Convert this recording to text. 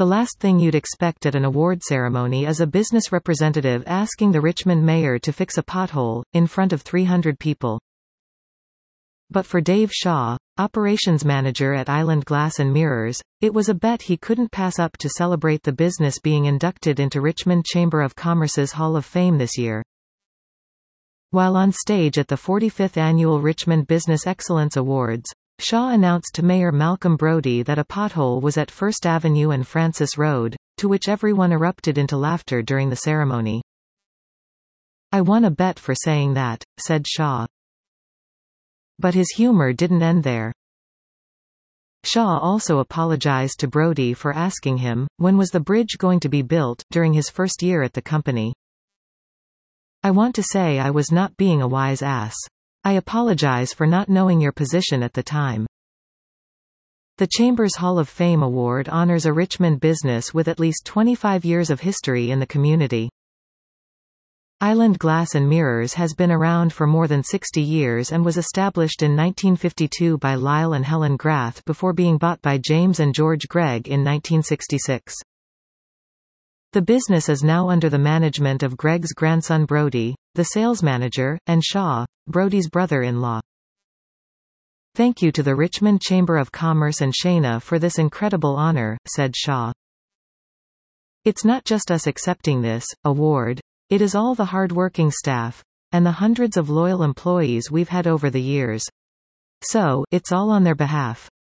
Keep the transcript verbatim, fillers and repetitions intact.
The last thing you'd expect at an award ceremony is a business representative asking the Richmond mayor to fix a pothole, in front of three hundred people. But for Dave Shaw, operations manager at Island Glass and Mirrors, it was a bet he couldn't pass up to celebrate the business being inducted into Richmond Chamber of Commerce's Hall of Fame this year. While on stage at the forty-fifth Annual Richmond Business Excellence Awards, Shaw announced to Mayor Malcolm Brodie that a pothole was at First Avenue and Francis Road, to which everyone erupted into laughter during the ceremony. "I won a bet for saying that," said Shaw. But his humor didn't end there. Shaw also apologized to Brodie for asking him, when was the bridge going to be built, during his first year at the company. "I want to say I was not being a wise ass. I apologize for not knowing your position at the time." The Chamber's Hall of Fame award honors a Richmond business with at least twenty-five years of history in the community. Island Glass and Mirrors has been around for more than sixty years and was established in nineteen fifty-two by Lyle and Helen Grath before being bought by James and George Gregg in nineteen sixty-six. The business is now under the management of Gregg's grandson Brodie, the sales manager, and Shaw, Brodie's brother-in-law. "Thank you to the Richmond Chamber of Commerce and Shayna for this incredible honor," said Shaw. "It's not just us accepting this award. It is all the hard-working staff, and the hundreds of loyal employees we've had over the years. So, it's all on their behalf."